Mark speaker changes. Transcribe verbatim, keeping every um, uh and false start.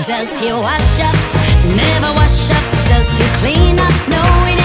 Speaker 1: Does he wash up? Never wash up. Does he clean up? No, he